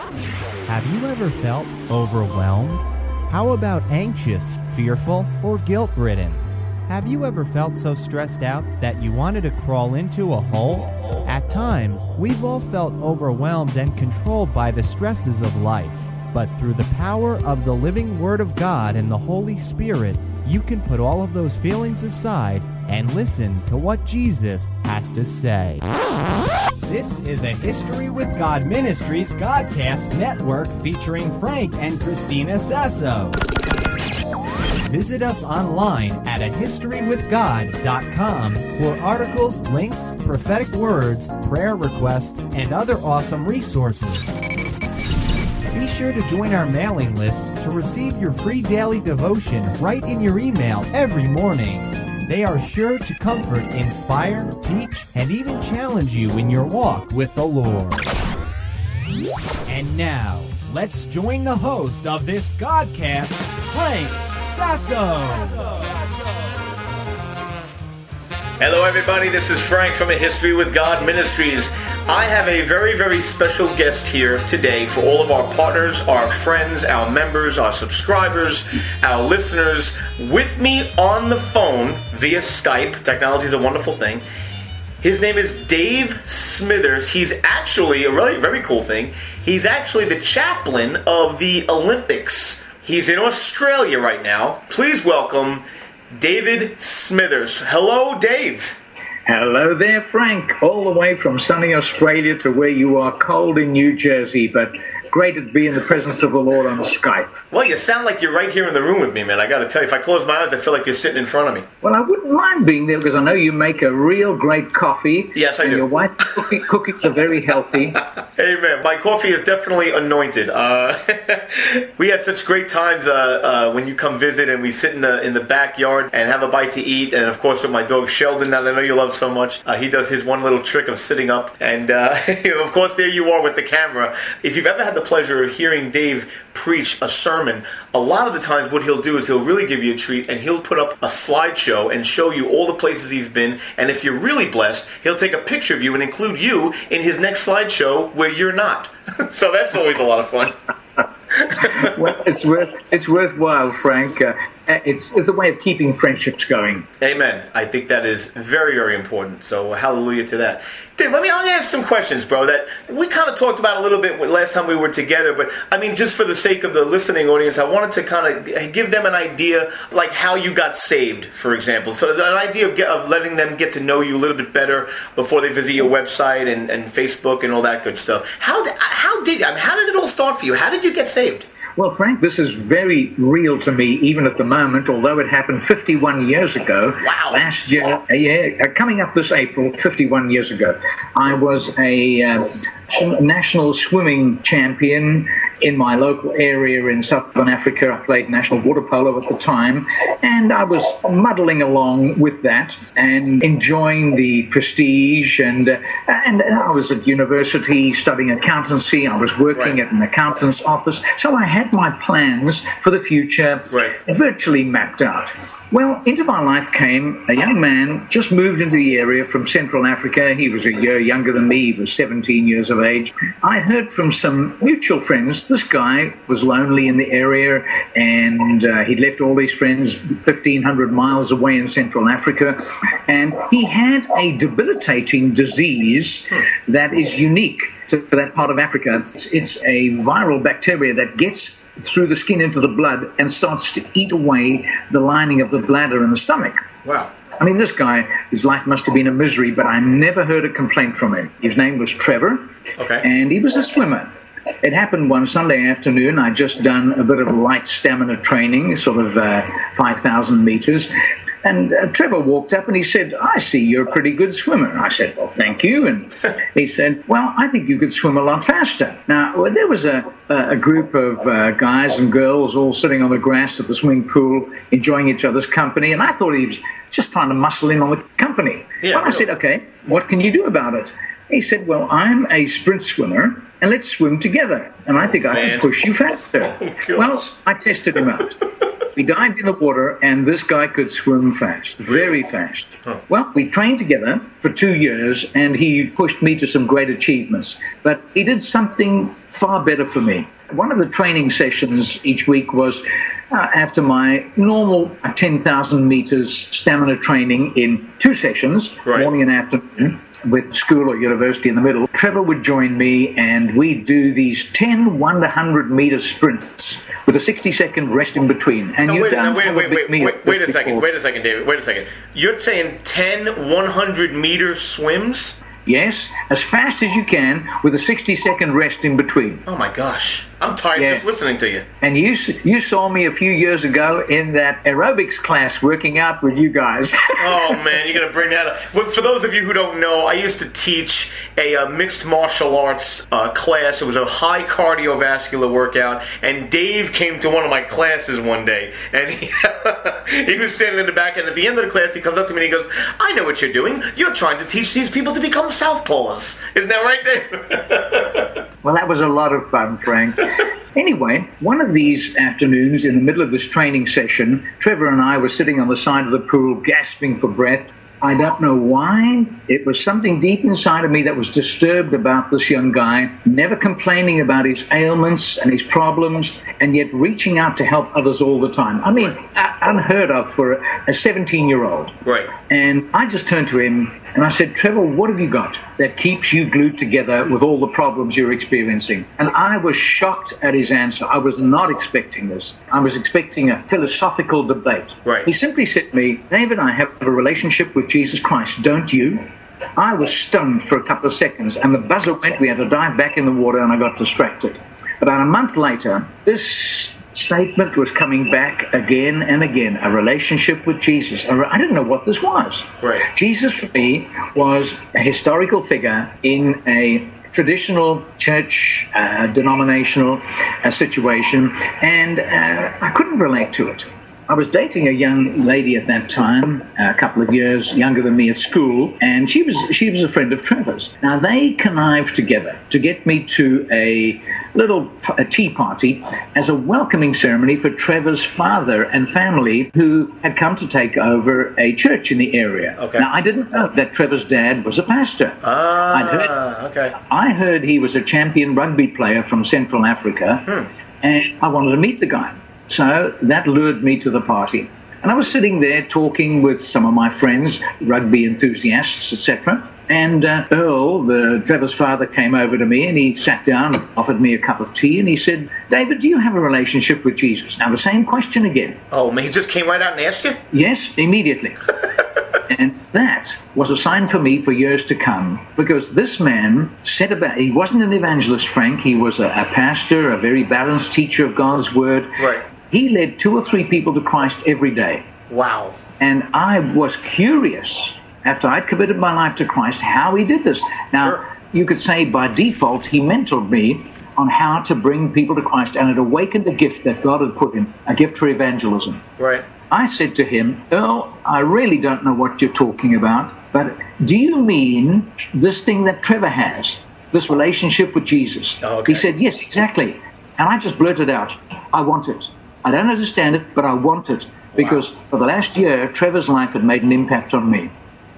Have you ever felt overwhelmed? How about anxious, fearful, or guilt-ridden? Have you ever felt so stressed out that you wanted to crawl into a hole? At times, we've all felt overwhelmed and controlled by the stresses of life. But through the power of the living Word of God and the Holy Spirit, you can put all of those feelings aside and listen to what Jesus has to say. This is a History with God Ministries Godcast network featuring Frank and Christina Sasso. Visit us online at ahistorywithgod.com for articles, links, prophetic words, prayer requests, and other awesome resources. Be sure to join our mailing list to receive your free daily devotion right in your email every morning. They are sure to comfort, inspire, teach, and even challenge you in your walk with the Lord. And now, let's join the host of this Godcast, Frank Sasso. Hello everybody, this is Frank from A History with God Ministries. I have a very, very special guest here today for all of our partners, our friends, our members, our subscribers, our listeners. With me on the phone via Skype, technology is a wonderful thing. His name is Dave Smithers. He's actually, a really very cool thing, he's actually the chaplain of the Olympics. He's in Australia right now. Please welcome David Smithers. Hello, Dave. Hello there, Frank. All the way from sunny Australia to where you are cold in New Jersey, but great to be in the presence of the Lord on Skype. Well, you sound like you're right here in the room with me, man. I got to tell you, if I close my eyes, I feel like you're sitting in front of me. Well, I wouldn't mind being there because I know you make a real great coffee. Yes, I do. And your wife's cookies are very healthy. Amen. My coffee is definitely anointed. We had such great times when you come visit, and we sit in the backyard and have a bite to eat. And of course, with my dog Sheldon, that I know you love so much, he does his one little trick of sitting up. And of course, there you are with the camera. If you've ever had the pleasure of hearing Dave preach a sermon, a lot of the times what he'll do is he'll really give you a treat, and he'll put up a slideshow and show you all the places he's been. And if you're really blessed, he'll take a picture of you and include you in his next slideshow where you're not. So that's always a lot of fun. Well, it's worthwhile, Frank. It's the way of keeping friendships going. Amen. I think that is very, very important. So hallelujah to that. Dave, let me ask some questions, bro, that we kind of talked about a little bit last time we were together. But, I mean, just for the sake of the listening audience, I wanted to kind of give them an idea, like how you got saved, for example. So an idea of letting them get to know you a little bit better before they visit your website and Facebook and all that good stuff. How did it all start for you? How did you get saved? Well, Frank, this is very real to me, even at the moment, although it happened 51 years ago. Wow. Last year, coming up this April, 51 years ago, I was a national swimming champion in my local area in Southern Africa. I played national water polo at the time, and I was muddling along with that and enjoying the prestige. And I was at university studying accountancy. I was working at an accountant's office. So I had my plans for the future virtually mapped out. Well, into my life came a young man, just moved into the area from Central Africa. He was a year younger than me. He was 17 years of age. I heard from some mutual friends. This guy was lonely in the area, and he'd left all his friends 1,500 miles away in Central Africa. And he had a debilitating disease that is unique to that part of Africa. It's a viral bacteria that gets through the skin into the blood and starts to eat away the lining of the bladder and the stomach. Wow. I mean, this guy, his life must have been a misery, but I never heard a complaint from him. His name was Trevor, and he was a swimmer. It happened one Sunday afternoon. I'd just done a bit of light stamina training, sort of 5,000 meters. And Trevor walked up and he said, "I see you're a pretty good swimmer." I said, "Well, thank you." And he said, "Well, I think you could swim a lot faster." Now, there was a group of guys and girls all sitting on the grass at the swimming pool, enjoying each other's company. And I thought he was just trying to muscle in on the company. But I said, "Okay, what can you do about it?" He said, "Well, I'm a sprint swimmer, and let's swim together. And I think I can push you faster." Well, I tested him out. We dived in the water, and this guy could swim fast, very fast. Huh. Well, we trained together for 2 years, and he pushed me to some great achievements. But he did something far better for me. One of the training sessions each week was after my normal 10,000 meters stamina training in 2 sessions, right. morning and afternoon, with school or university in the middle. Trevor would join me, and we'd do these 10 100 meter sprints with a 60-second rest in between. And wait a second, David. Wait a second. You're saying 10 100 meter swims? Yes, as fast as you can with a 60-second rest in between. Oh my gosh. I'm tired just listening to you. And you saw me a few years ago in that aerobics class working out with you guys. Oh, man, you're going to bring that up. Well, for those of you who don't know, I used to teach a mixed martial arts class. It was a high cardiovascular workout, and Dave came to one of my classes one day, and he was standing in the back, and at the end of the class, he comes up to me and he goes, I know what you're doing. You're trying to teach these people to become southpaws. Isn't that right, Dave? Well, that was a lot of fun, Frank. Anyway, one of these afternoons in the middle of this training session, Trevor and I were sitting on the side of the pool gasping for breath. I don't know why. It was something deep inside of me that was disturbed about this young guy, never complaining about his ailments and his problems, and yet reaching out to help others all the time. I mean, unheard of for a 17-year-old. Right. And I just turned to him and I said, Trevor, what have you got that keeps you glued together with all the problems you're experiencing? And I was shocked at his answer. I was not expecting this. I was expecting a philosophical debate. Right. He simply said to me, David, I have a relationship with Jesus Christ, don't you? I was stunned for a couple of seconds, and the buzzer went. We had to dive back in the water, and I got distracted. About a month later, this statement was coming back again and again, a relationship with Jesus. I didn't know what this was. Right. Jesus, for me, was a historical figure in a traditional church, denominational situation, and I couldn't relate to it. I was dating a young lady at that time, a couple of years younger than me at school, and she was a friend of Trevor's. Now, they connived together to get me to a tea party as a welcoming ceremony for Trevor's father and family, who had come to take over a church in the area. Okay. Now, I didn't know that Trevor's dad was a pastor. I heard he was a champion rugby player from Central Africa, and I wanted to meet the guy. So that lured me to the party. And I was sitting there talking with some of my friends, rugby enthusiasts, etc. And Earl, Trevor's father, came over to me and he sat down, offered me a cup of tea, and he said, David, do you have a relationship with Jesus? Now, the same question again. Oh, man, he just came right out and asked you? Yes, immediately. And that was a sign for me for years to come, because this man he wasn't an evangelist, Frank. He was a pastor, a very balanced teacher of God's word. Right. He led 2 or 3 people to Christ every day. Wow. And I was curious, after I'd committed my life to Christ, how he did this. Now, You could say by default, he mentored me on how to bring people to Christ, and it awakened the gift that God had put in, a gift for evangelism. Right. I said to him, Earl, I really don't know what you're talking about, but do you mean this thing that Trevor has, this relationship with Jesus? Oh, okay. He said, yes, exactly. And I just blurted out, I want it. I don't understand it, but I want it. Because for the last year, Trevor's life had made an impact on me.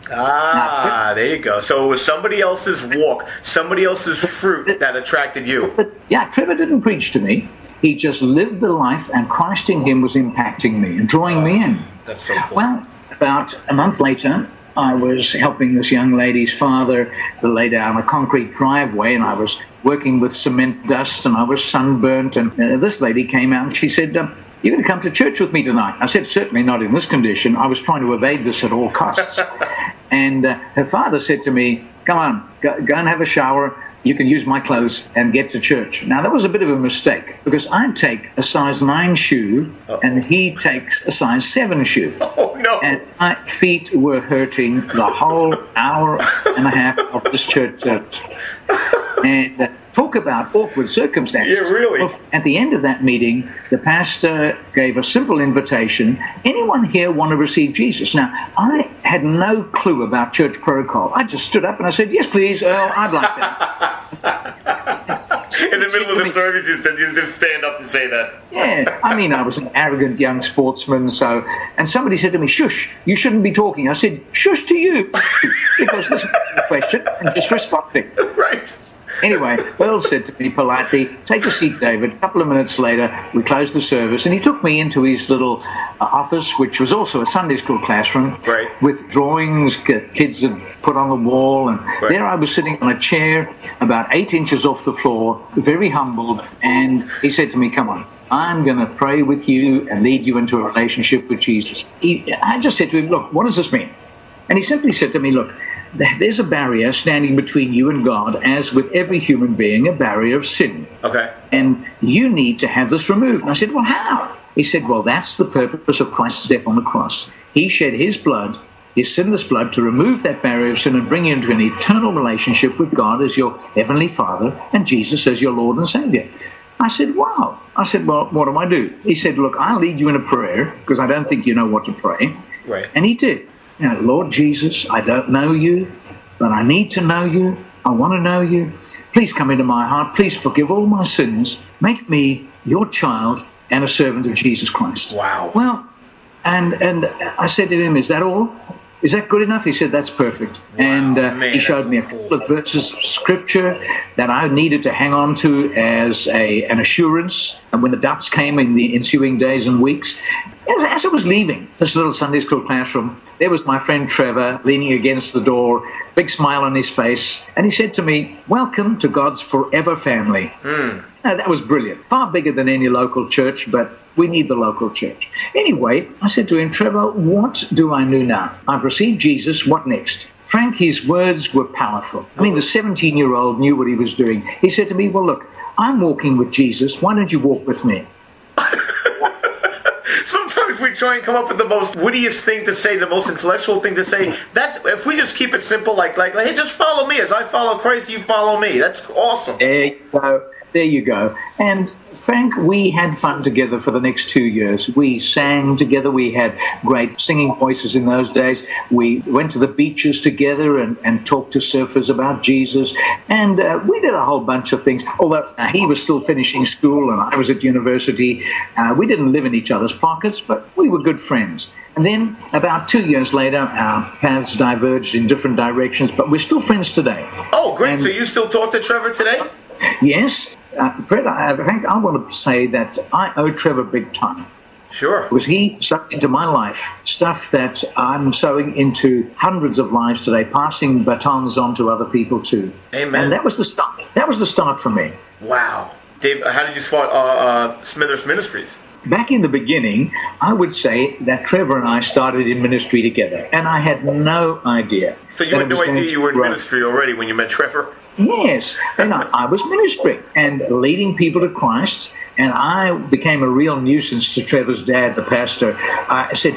There you go. So it was somebody else's walk, somebody else's fruit that attracted you. But yeah, Trevor didn't preach to me. He just lived the life, and Christ in him was impacting me and drawing me in. That's so cool. Well, about a month later, I was helping this young lady's father to lay down a concrete driveway, and I was working with cement dust, and I was sunburnt, and this lady came out and she said, you're going to come to church with me tonight? I said, certainly not in this condition. I was trying to evade this at all costs. And her father said to me, come on, go and have a shower. You can use my clothes and get to church. Now, that was a bit of a mistake, because I take a size 9 shoe, and he takes a size 7 shoe. Oh, no. And my feet were hurting the whole hour and a half of this church service. And talk about awkward circumstances. Yeah, really. Well, at the end of that meeting, the pastor gave a simple invitation. Anyone here want to receive Jesus? Now, I had no clue about church protocol. I just stood up and I said, yes, please, Earl, I'd like that. In the middle of the service, you just stand up and say that. Yeah, I mean, I was an arrogant young sportsman, and somebody said to me, shush, you shouldn't be talking. I said, shush to you, because this is a question and just responding. Right. Anyway, Earl said to me politely, take a seat, David. A couple of minutes later, we closed the service, and he took me into his little office, which was also a Sunday school classroom, right, with drawings kids had put on the wall. And there I was sitting on a chair about 8 inches off the floor, very humbled, and he said to me, come on, I'm going to pray with you and lead you into a relationship with Jesus. I just said to him, look, what does this mean? And he simply said to me, look, there's a barrier standing between you and God, as with every human being, a barrier of sin. Okay. And you need to have this removed. And I said, well, how? He said, well, that's the purpose of Christ's death on the cross. He shed his blood, his sinless blood, to remove that barrier of sin and bring you into an eternal relationship with God as your heavenly Father and Jesus as your Lord and Savior. I said, wow. I said, well, what do I do? He said, look, I'll lead you in a prayer because I don't think you know what to pray. Right. And he did. You know, Lord Jesus, I don't know you, but I need to know you. I want to know you. Please come into my heart. Please forgive all my sins. Make me your child and a servant of Jesus Christ. Wow. Well, and I said to him, is that all? Is that good enough? He said, that's perfect. Wow, and he showed me a couple of verses of scripture that I needed to hang on to as an assurance. And when the doubts came in the ensuing days and weeks, as I was leaving this little Sunday school classroom, there was my friend Trevor leaning against the door, big smile on his face. And he said to me, welcome to God's forever family. Now, that was brilliant. Far bigger than any local church, but we need the local church. Anyway, I said to him, Trevor, what do I do now? I've received Jesus. What next? Frank, his words were powerful. I mean, the 17-year-old knew what he was doing. He said to me, well, look, I'm walking with Jesus. Why don't you walk with me? Sometimes we try and come up with the most wittiest thing to say, the most intellectual thing to say. That's if we just keep it simple, like hey, just follow me. As I follow Christ, you follow me. That's awesome. There you go. There you go. And Frank, we had fun together for the next 2 years. We sang together. We had great singing voices in those days. We went to the beaches together and talked to surfers about Jesus. And we did a whole bunch of things. Although he was still finishing school and I was at university, we didn't live in each other's pockets, but we were good friends. And then about 2 years later, our paths diverged in different directions, but we're still friends today. Oh, great. And so you still talk to Trevor today? Yes. Fred, Frank, I want to say that I owe Trevor big time. Sure. Because he sucked into my life stuff that I'm sowing into hundreds of lives today, passing batons on to other people too. Amen. And that was the start. That was the start for me. Wow. Dave, how did you start Smithers Ministries? Back in the beginning, I would say that Trevor and I started in ministry together, and I had no idea. So you had no idea you were in ministry already when you met Trevor? Yes, and I was ministering and leading people to Christ, and I became a real nuisance to Trevor's dad, the pastor. I said,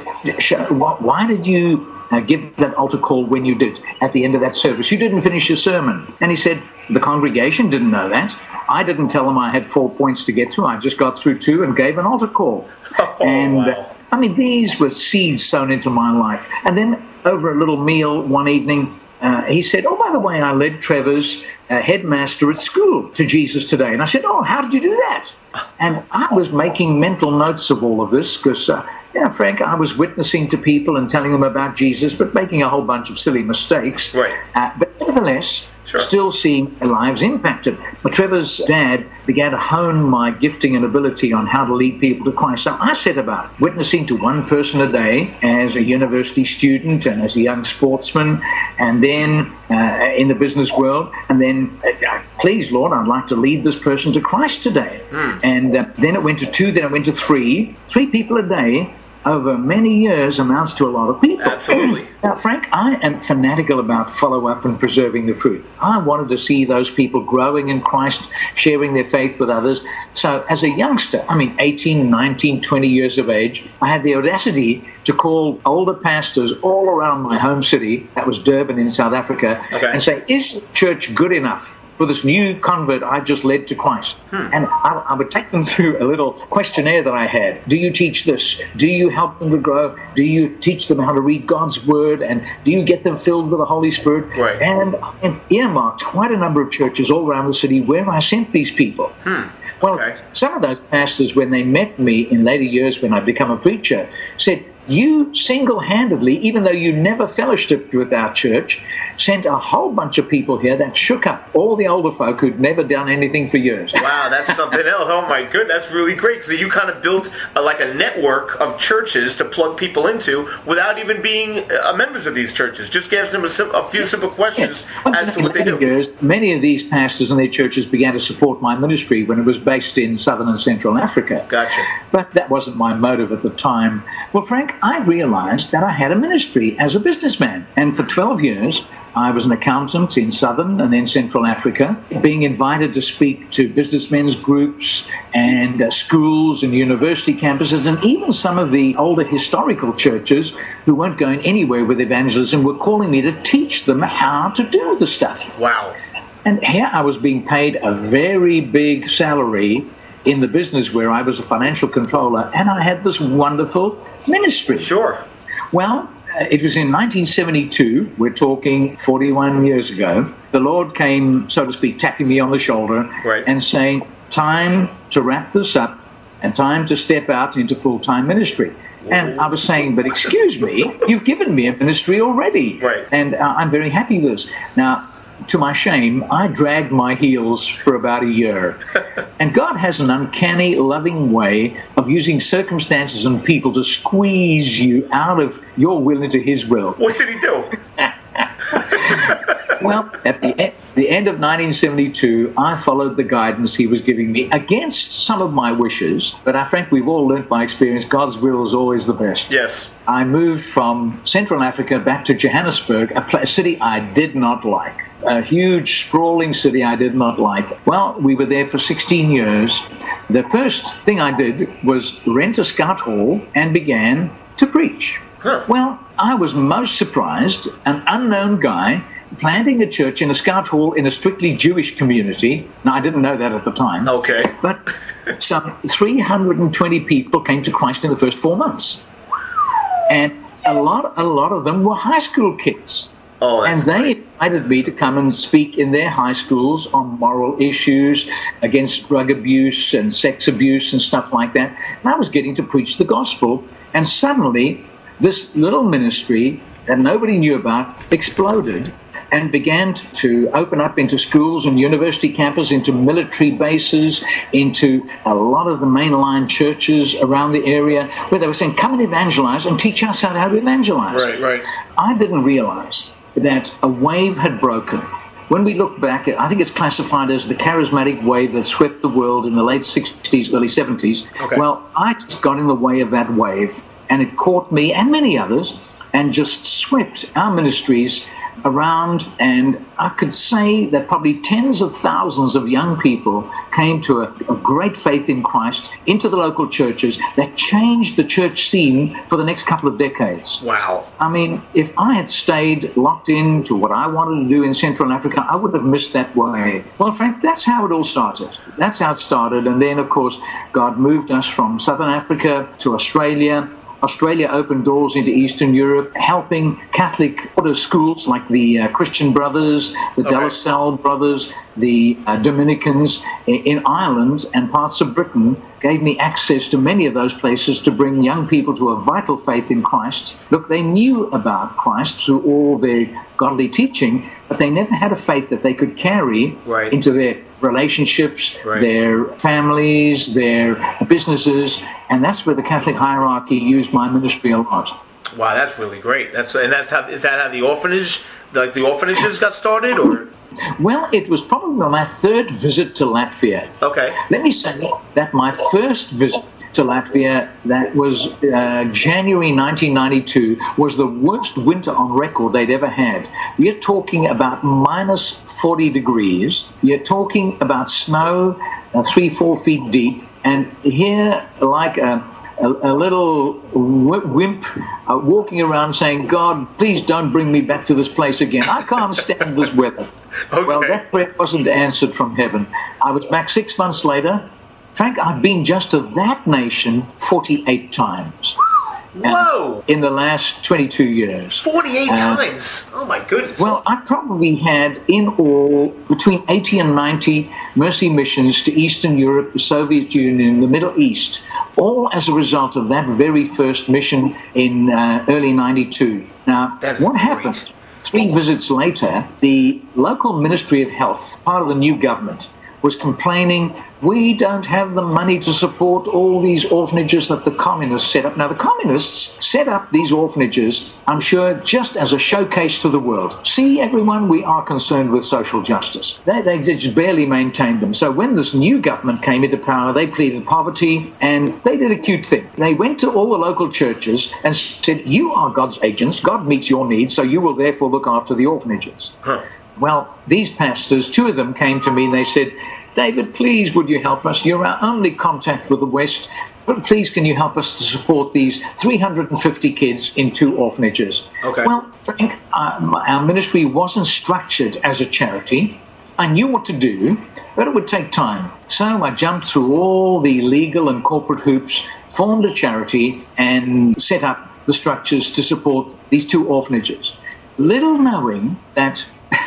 why did you give that altar call when you did at the end of that service? You didn't finish your sermon. And he said, the congregation didn't know that. I didn't tell them I had 4 points to get through. I just got through 2 and gave an altar call. Wow. I mean, these were seeds sown into my life. And then over a little meal one evening, he said, oh, by the way, I led Trevor's headmaster at school to Jesus today. And I said, oh, how did you do that? And I was making mental notes of all of this because, Frank, I was witnessing to people and telling them about Jesus, but making a whole bunch of silly mistakes. Right. But nevertheless, still seeing their lives impacted. But Trevor's dad began to hone my gifting and ability on how to lead people to Christ. So I set about witnessing to one person a day as a university student and as a young sportsman, and then in the business world, and then, please, Lord, I'd like to lead this person to Christ today. And then it went to 2, then it went to 3. 3 people a day over many years amounts to a lot of people. Absolutely. Now, Frank, I am fanatical about follow-up and preserving the fruit. I wanted to see those people growing in Christ, sharing their faith with others. So as a youngster, 18, 19, 20 years of age, I had the audacity to call older pastors all around my home city, that was Durban in South Africa, and say, is the church good enough for this new convert I just led to Christ. And I would take them through a little questionnaire that I had. Do you teach this? Do you help them to grow? Do you teach them how to read God's Word? And do you get them filled with the Holy Spirit? Right. And I earmarked quite a number of churches all around the city where I sent these people. Well, some of those pastors, when they met me in later years when I'd become a preacher, said, you single-handedly, even though you never fellowshipped with our church, sent a whole bunch of people here that shook up all the older folk who'd never done anything for years. Wow, that's something else. Oh my goodness, that's really great. So you kind of built like a network of churches to plug people into without even being members of these churches. Just asking them a few simple questions as to what they do. Years, many of these pastors and their churches began to support my ministry when it was based in Southern and Central Africa. Gotcha. But that wasn't my motive at the time. Well, Frank, I realized that I had a ministry as a businessman. And for 12 years, I was an accountant in Southern and then Central Africa, being invited to speak to businessmen's groups and schools and university campuses, and even some of the older historical churches who weren't going anywhere with evangelism were calling me to teach them how to do the stuff. Wow. And here I was being paid a very big salary in the business where I was a financial controller, and I had this wonderful ministry. Sure. Well, it was in 1972, we're talking 41 years ago, the Lord came, so to speak, tapping me on the shoulder and saying, time to wrap this up and time to step out into full-time ministry. And I was saying, but excuse me, you've given me a ministry already. Right. And I'm very happy with this. Now, to my shame, I dragged my heels for about a year. And God has an uncanny, loving way of using circumstances and people to squeeze you out of your will into His will. What did He do? Well, at the end of 1972, I followed the guidance He was giving me against some of my wishes. But I think we've all learnt by experience, God's will is always the best. Yes. I moved from Central Africa back to Johannesburg, a city I did not like. A huge, sprawling city I did not like. Well, we were there for 16 years. The first thing I did was rent a scout hall and began to preach. Well, I was most surprised, an unknown guy planting a church in a scout hall in a strictly Jewish community. Now, I didn't know that at the time. Okay. But some 320 people came to Christ in the first 4 months. And a lot of them were high school kids. Oh, and they invited me to come and speak in their high schools on moral issues against drug abuse and sex abuse and stuff like that. And I was getting to preach the gospel. And suddenly, this little ministry that nobody knew about exploded and began to open up into schools and university campuses, into military bases, into a lot of the mainline churches around the area, where they were saying, come and evangelize and teach us how to evangelize. Right. I didn't realize that a wave had broken. When we look back, I think it's classified as the charismatic wave that swept the world in the late 60s, early 70s. Okay. Well, I just got in the way of that wave, and it caught me and many others and just swept our ministries around, and I could say that probably tens of thousands of young people came to a great faith in Christ into the local churches that changed the church scene for the next couple of decades. Wow. I mean, if I had stayed locked into what I wanted to do in Central Africa, I would have missed that wave. Well, Frank, that's how it all started. That's how it started. And then, of course, God moved us from Southern Africa to Australia. Australia opened doors into Eastern Europe, helping Catholic order schools like the Christian Brothers, the De La Salle Brothers, the Dominicans in Ireland and parts of Britain, gave me access to many of those places to bring young people to a vital faith in Christ. Look, they knew about Christ through all their godly teaching, but they never had a faith that they could carry into their relationships, their families, their businesses, and that's where the Catholic hierarchy used my ministry a lot. Wow, that's really great. Is that how the orphanage, like the orphanages, got started, or? Well, it was probably my third visit to Latvia. Okay. Let me say that my first visit to Latvia, that was January 1992, was the worst winter on record they'd ever had. You're talking about minus 40 degrees. You're talking about snow 3-4 feet deep. And here, like a a little wimp walking around saying, God, please don't bring me back to this place again. I can't stand this weather. Okay. Well, that prayer wasn't answered from heaven. I was back 6 months later. Frank, I've been just to that nation 48 times. Whoa! In the last 22 years. 48 times? Oh, my goodness. Well, I probably had in all between 80 and 90 mercy missions to Eastern Europe, the Soviet Union, the Middle East, all as a result of that very first mission in early 92. Now, what happened? 3 visits later, the local Ministry of Health, part of the new government, was complaining, we don't have the money to support all these orphanages that the communists set up. Now, the communists set up these orphanages, I'm sure, just as a showcase to the world. See, everyone, we are concerned with social justice. They just barely maintained them. So when this new government came into power, they pleaded poverty, and they did a cute thing. They went to all the local churches and said, you are God's agents. God meets your needs, so you will therefore look after the orphanages. Well, these pastors, 2 of them came to me and they said, David, please, would you help us? You're our only contact with the West. But please, can you help us to support these 350 kids in 2 orphanages? Okay. Well, Frank, our ministry wasn't structured as a charity. I knew what to do, but it would take time. So I jumped through all the legal and corporate hoops, formed a charity, and set up the structures to support these 2 orphanages. Little knowing that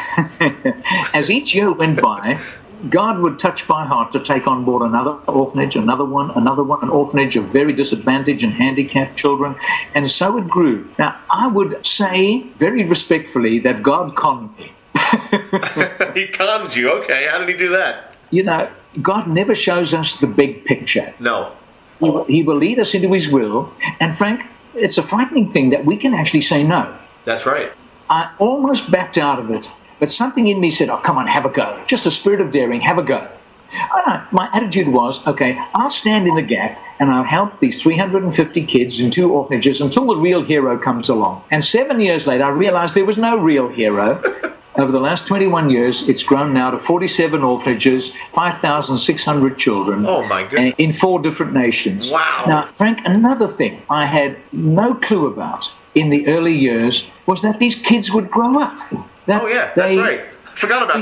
as each year went by, God would touch my heart to take on board another orphanage, another one, an orphanage of very disadvantaged and handicapped children, and so it grew. Now, I would say very respectfully that God conned me. He conned you? Okay, how did he do that? You know, God never shows us the big picture. No. He will lead us into his will, and Frank, it's a frightening thing that we can actually say no. That's right. I almost backed out of it. But something in me said, oh, come on, have a go. Just a spirit of daring, have a go. My attitude was, okay, I'll stand in the gap and I'll help these 350 kids in 2 orphanages until the real hero comes along. And 7 years later, I realized there was no real hero. Over the last 21 years, it's grown now to 47 orphanages, 5,600 children. Oh, my goodness. In 4 different nations. Wow. Now, Frank, another thing I had no clue about in the early years was that these kids would grow up. That's right. Forgot about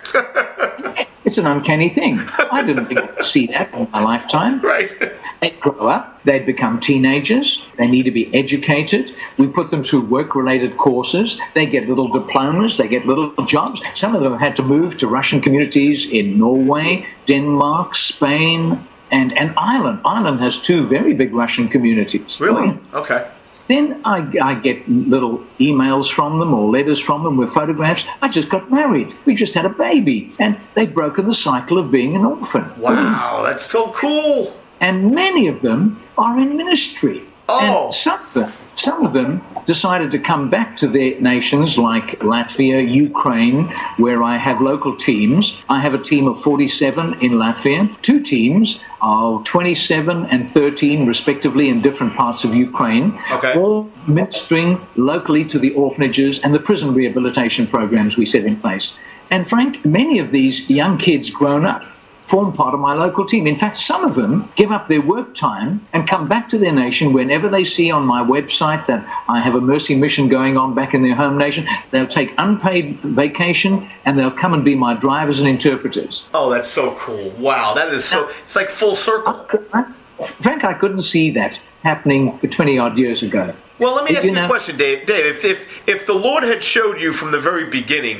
that. It's an uncanny thing. I didn't think I'd see that in my lifetime. Right. They'd grow up. They'd become teenagers. They need to be educated. We put them through work-related courses. They get little diplomas. They get little jobs. Some of them had to move to Russian communities in Norway, Denmark, Spain, and Ireland. Ireland has 2 very big Russian communities. Really? Okay. Then I get little emails from them or letters from them with photographs. I just got married. We just had a baby. And they've broken the cycle of being an orphan. Wow, that's so cool. And many of them are in ministry. Oh. And some of them decided to come back to their nations like Latvia, Ukraine, where I have local teams. I have a team of 47 in Latvia, 2 teams of 27 and 13 respectively in different parts of Ukraine, all ministering locally to the orphanages and the prison rehabilitation programs we set in place. And Frank, many of these young kids grown up form part of my local team. In fact, some of them give up their work time and come back to their nation whenever they see on my website that I have a mercy mission going on back in their home nation. They'll take unpaid vacation and they'll come and be my drivers and interpreters. Oh, that's so cool. Wow, that is so... It's like full circle. Frank, I couldn't see that happening 20-odd years ago. Well, let me ask you a question, Dave. Dave, if the Lord had showed you from the very beginning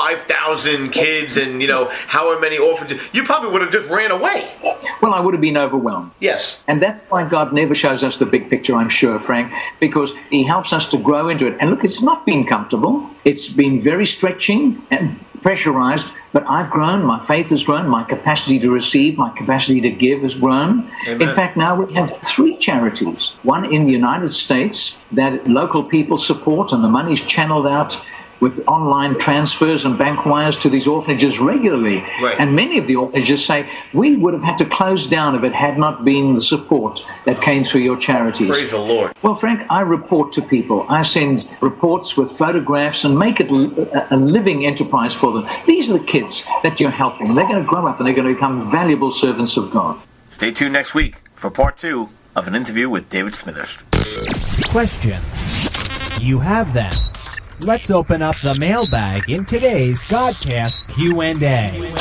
5,000 kids and, however many orphanages, you probably would have just ran away. Well, I would have been overwhelmed. Yes. And that's why God never shows us the big picture, I'm sure, Frank, because he helps us to grow into it. And look, it's not been comfortable. It's been very stretching and pressurized, but I've grown, my faith has grown, my capacity to receive, my capacity to give has grown. Amen. In fact, now we have 3 charities, one in the United States that local people support, and the money's channeled out with online transfers and bank wires to these orphanages regularly. Right. And many of the orphanages say, we would have had to close down if it had not been the support that came through your charities. Praise the Lord. Well, Frank, I report to people. I send reports with photographs and make it a living enterprise for them. These are the kids that you're helping. They're going to grow up and they're going to become valuable servants of God. Stay tuned next week for part 2 of an interview with David Smithers. Questions. You have them. Let's open up the mailbag in today's Godcast Q&A.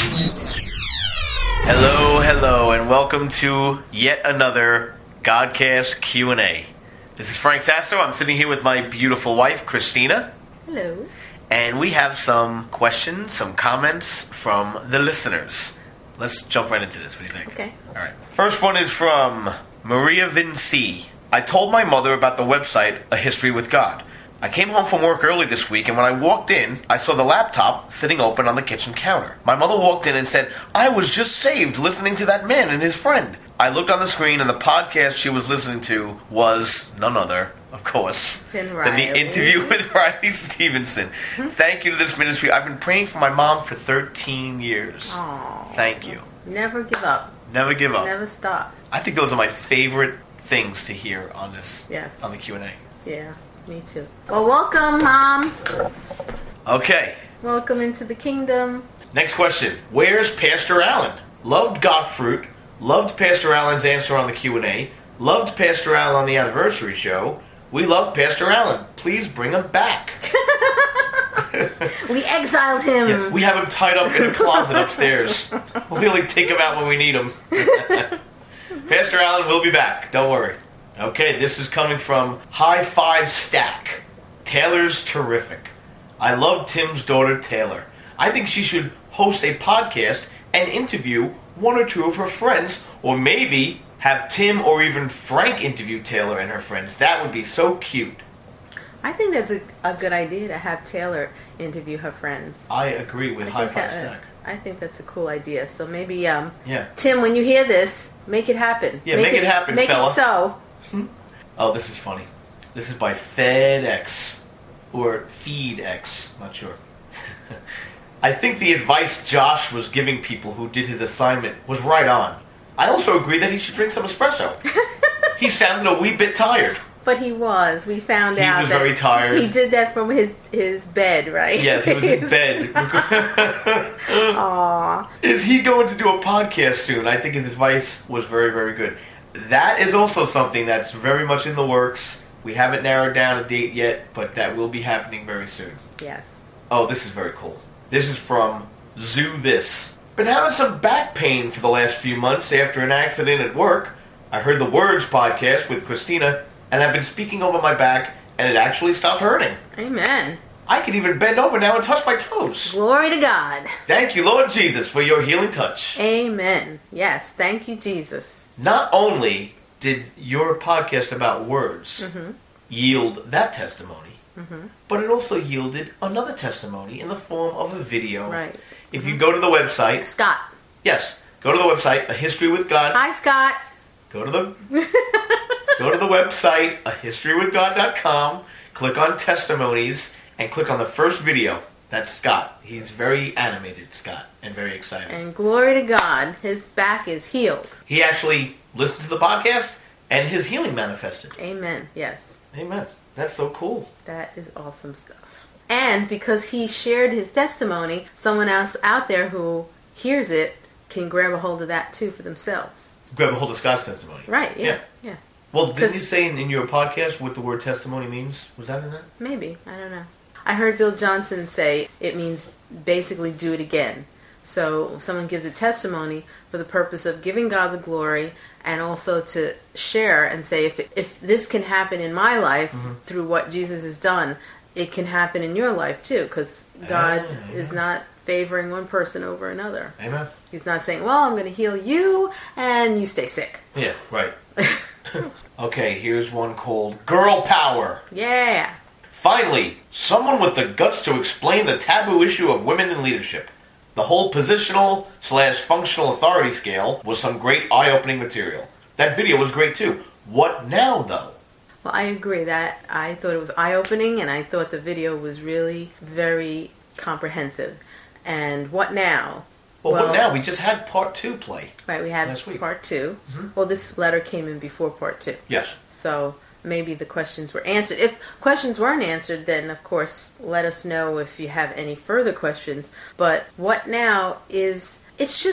Hello, and welcome to yet another Godcast Q&A. This is Frank Sasso. I'm sitting here with my beautiful wife, Christina. Hello. And we have some questions, some comments from the listeners. Let's jump right into this. What do you think? Okay. All right. First one is from Maria Vinci. I told my mother about the website, A History with God. I came home from work early this week, and when I walked in, I saw the laptop sitting open on the kitchen counter. My mother walked in and said, I was just saved listening to that man and his friend. I looked on the screen, and the podcast she was listening to was none other, of course, than the interview with Riley Stevenson. Thank you to this ministry. I've been praying for my mom for 13 years. Aww. Thank you. Never give up. Never give up. Never stop. I think those are my favorite things to hear on this, on the Q&A. Yeah, me too. Well, welcome, Mom. Okay. Welcome into the kingdom. Next question. Where's Pastor Allen? Loved Godfruit. Loved Pastor Allen's answer on the Q&A. Loved Pastor Allen on the anniversary show. We love Pastor Allen. Please bring him back. We exiled him. Yeah, we have him tied up in a closet upstairs. We only take him out when we need him. Pastor Allen will be back. Don't worry. Okay, this is coming from High Five Stack. Taylor's terrific. I love Tim's daughter, Taylor. I think she should host a podcast and interview one or two of her friends, or maybe have Tim or even Frank interview Taylor and her friends. That would be so cute. I think that's a good idea to have Taylor interview her friends. I agree with High Five Stack. I think that's a cool idea. So maybe, yeah. Tim, when you hear this, make it happen. Yeah, make it happen, make fella. Make it so. Oh, this is funny. This is by FedEx. Or FeedX. Not sure. I think the advice Josh was giving people who did his assignment was right on. I also agree that he should drink some espresso. He sounded a wee bit tired. But he was. We found out he was very tired. He did that from his bed, right? Yes, he was in bed. Aww. Is he going to do a podcast soon? I think his advice was very, very good. That is also something that's very much in the works. We haven't narrowed down a date yet, but that will be happening very soon. Yes. Oh, this is very cool. This is from Zoo This. Been having some back pain for the last few months after an accident at work. I heard the Words podcast with Christina, and I've been speaking over my back, and it actually stopped hurting. Amen. I can even bend over now and touch my toes. Glory to God. Thank you, Lord Jesus, for your healing touch. Amen. Yes, thank you, Jesus. Not only did your podcast about words yield that testimony, but it also yielded another testimony in the form of a video. Right. If you go to the website... Scott. Yes. Go to the website, A History with God. Hi, Scott. Go to the website, ahistorywithgod.com, click on testimonies, and click on the first video. That's Scott. He's very animated, Scott, and very excited. And glory to God, his back is healed. He actually listened to the podcast, and his healing manifested. Amen. Yes. Amen. That's so cool. That is awesome stuff. And because he shared his testimony, someone else out there who hears it can grab a hold of that too for themselves. Grab a hold of Scott's testimony. Right, yeah. Well, didn't you say in your podcast what the word testimony means? Was that in that? Maybe. I don't know. I heard Bill Johnson say it means basically do it again. So someone gives a testimony for the purpose of giving God the glory and also to share and say, if this can happen in my life through what Jesus has done, it can happen in your life too, because God is not favoring one person over another. Amen. He's not saying, well, I'm going to heal you and you stay sick. Yeah, right. Okay, here's one called Girl Power. Yeah. Finally, someone with the guts to explain the taboo issue of women in leadership. The whole positional/functional authority scale was some great eye-opening material. That video was great too. What now, though? Well, I agree that I thought it was eye-opening, and I thought the video was really very comprehensive. And what now? Well, what now? We just had part 2 play. Right, we had last week. part 2. Well, this letter came in before part 2. Yes. So maybe the questions were answered. If questions weren't answered, then of course let us know if you have any further questions. But what now is, it's just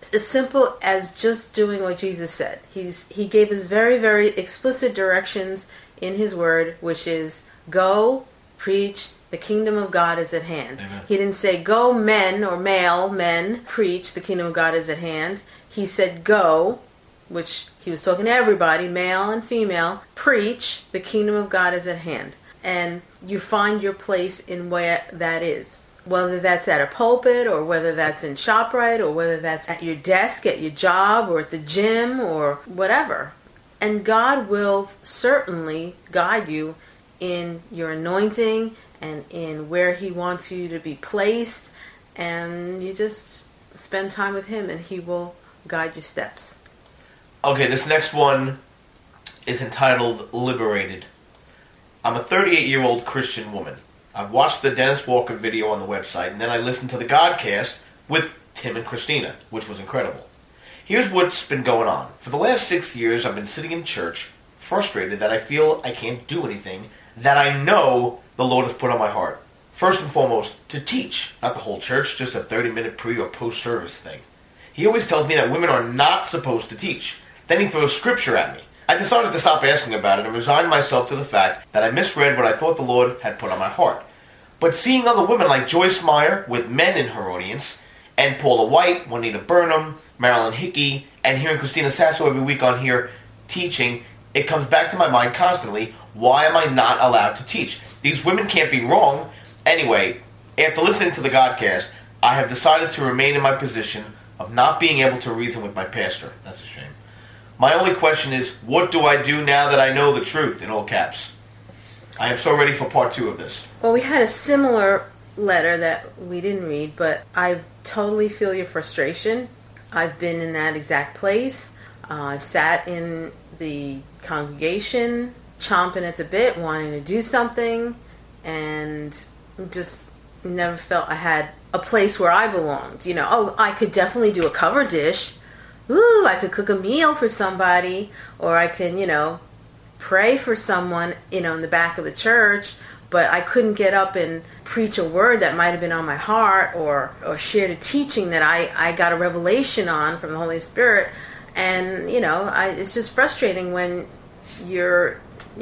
as simple as just doing what Jesus said. He gave us very, very explicit directions in his word, which is go, preach, the kingdom of God is at hand. Amen. He didn't say go men or male men, preach, the kingdom of God is at hand. He said go, which he was talking to everybody, male and female, preach, the kingdom of God is at hand. And you find your place in where that is. Whether that's at a pulpit, or whether that's in ShopRite, or whether that's at your desk, at your job, or at the gym, or whatever. And God will certainly guide you in your anointing and in where he wants you to be placed. And you just spend time with him and he will guide your steps. Okay, this next one is entitled Liberated. I'm a 38-year-old Christian woman. I've watched the Dennis Walker video on the website, and then I listened to the Godcast with Tim and Christina, which was incredible. Here's what's been going on. For the last 6 years, I've been sitting in church, frustrated that I feel I can't do anything that I know the Lord has put on my heart. First and foremost, to teach, not the whole church, just a 30-minute pre- or post-service thing. He always tells me that women are not supposed to teach. Then he throws scripture at me. I decided to stop asking about it and resign myself to the fact that I misread what I thought the Lord had put on my heart. But seeing other women like Joyce Meyer with men in her audience, and Paula White, Juanita Burnham, Marilyn Hickey, and hearing Christina Sasso every week on here teaching, it comes back to my mind constantly, why am I not allowed to teach? These women can't be wrong. Anyway, after listening to the Godcast, I have decided to remain in my position of not being able to reason with my pastor. That's a shame. My only question is, what do I do now that I know the truth, in all caps? I am so ready for part 2 of this. Well, we had a similar letter that we didn't read, but I totally feel your frustration. I've been in that exact place. I've sat in the congregation, chomping at the bit, wanting to do something, and just never felt I had a place where I belonged. You know, oh, I could definitely do a cover dish. Ooh, I could cook a meal for somebody, or I can, pray for someone, in the back of the church, but I couldn't get up and preach a word that might have been on my heart, or shared a teaching that I got a revelation on from the Holy Spirit. And, it's just frustrating when you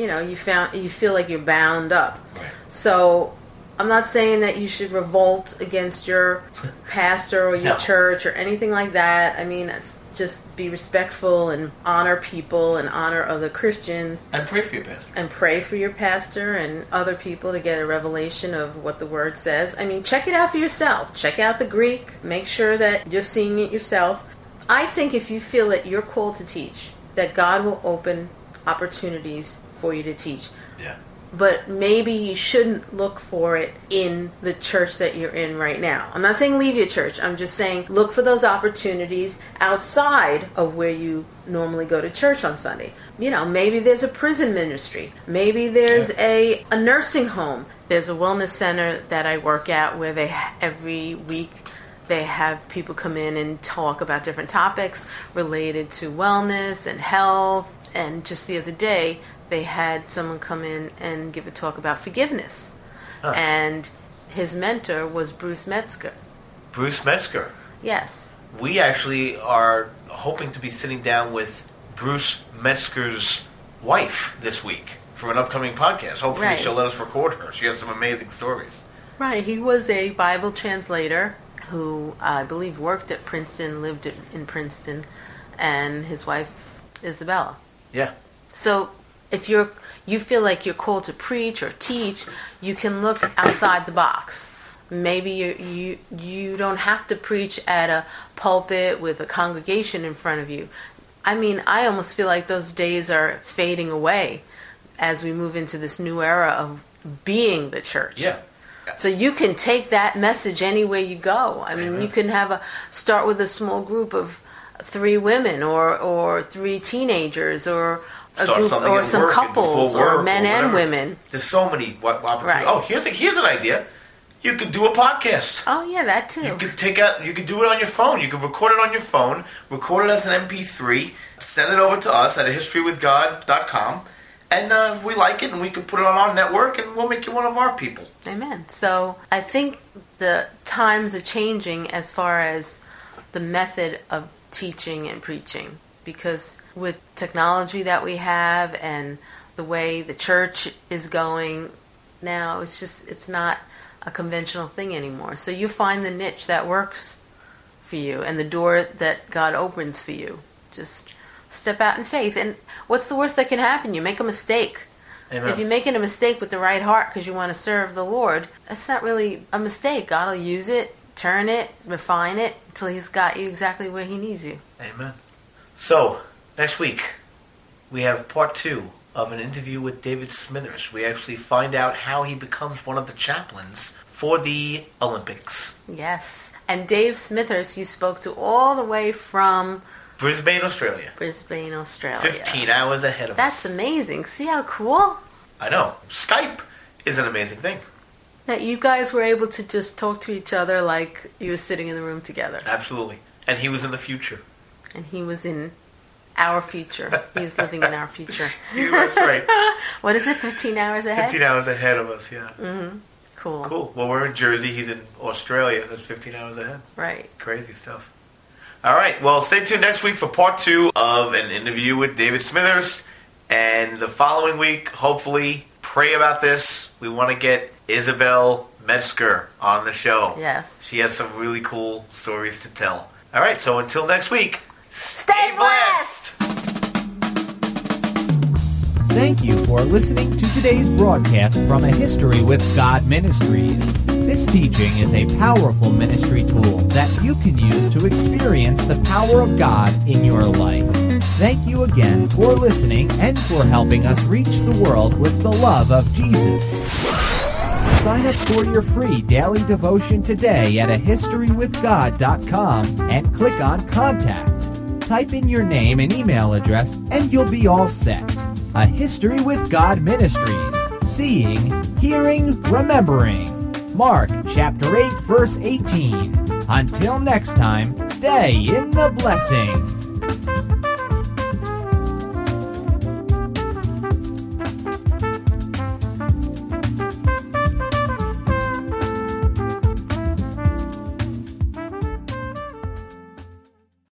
feel like you're bound up. Right. So I'm not saying that you should revolt against your pastor or your church or anything like that. I mean, just be respectful and honor people and honor other Christians. And pray for your pastor. And pray for your pastor and other people to get a revelation of what the Word says. I mean, check it out for yourself. Check out the Greek. Make sure that you're seeing it yourself. I think if you feel that you're called to teach, that God will open opportunities for you to teach. Yeah. But maybe you shouldn't look for it in the church that you're in right now. I'm not saying leave your church. I'm just saying look for those opportunities outside of where you normally go to church on Sunday. Maybe there's a prison ministry. Maybe there's a nursing home. There's a wellness center that I work at where every week they have people come in and talk about different topics related to wellness and health. And just the other day, they had someone come in and give a talk about forgiveness. Huh. And his mentor was Bruce Metzger. Bruce Metzger? Yes. We actually are hoping to be sitting down with Bruce Metzger's wife this week for an upcoming podcast. Hopefully she'll let us record her. She has some amazing stories. Right. He was a Bible translator who I believe worked at Princeton, lived in Princeton, and his wife, Isabella. Yeah. So if you feel like you're called to preach or teach, you can look outside the box. Maybe you don't have to preach at a pulpit with a congregation in front of you. I mean, I almost feel like those days are fading away as we move into this new era of being the church. Yeah. So you can take that message anywhere you go. I mean, you can start with a small group of 3 women or 3 teenagers or a group or some couples or men and women. There's so many opportunities. Right. Oh, here's an idea. You could do a podcast. Oh yeah, that too. You could do it on your phone. You could record it on your phone, record it as an MP3, send it over to us at ahistorywithgod.com, and if we like it, and we could put it on our network, and we'll make you one of our people. Amen. So I think the times are changing as far as the method of teaching and preaching. Because with technology that we have and the way the church is going now, it's not a conventional thing anymore. So you find the niche that works for you and the door that God opens for you. Just step out in faith. And what's the worst that can happen? You make a mistake. Amen. If you're making a mistake with the right heart because you want to serve the Lord, that's not really a mistake. God will use it, turn it, refine it until He's got you exactly where He needs you. Amen. So, next week, we have part 2 of an interview with David Smithers. We actually find out how he becomes one of the chaplains for the Olympics. Yes. And Dave Smithers, you spoke to all the way from Brisbane, Australia. 15 hours ahead of us. That's amazing. See how cool? I know. Skype is an amazing thing. That you guys were able to just talk to each other like you were sitting in the room together. Absolutely. And he was in the future. And he was in our future. He was living in our future. That's right. What is it, 15 hours ahead? 15 hours ahead of us, yeah. Mm-hmm. Cool. Cool. Well, we're in Jersey. He's in Australia. That's 15 hours ahead. Right. Crazy stuff. All right. Well, stay tuned next week for part 2 of an interview with David Smithers. And the following week, hopefully, pray about this. We want to get Isabel Metzger on the show. Yes. She has some really cool stories to tell. All right. So until next week, stay blessed! Thank you for listening to today's broadcast from A History with God Ministries. This teaching is a powerful ministry tool that you can use to experience the power of God in your life. Thank you again for listening and for helping us reach the world with the love of Jesus. Sign up for your free daily devotion today at ahistorywithgod.com and click on Contact. Type in your name and email address and you'll be all set. A History with God Ministries. Seeing, hearing, remembering. Mark chapter 8, verse 18. Until next time, stay in the blessing.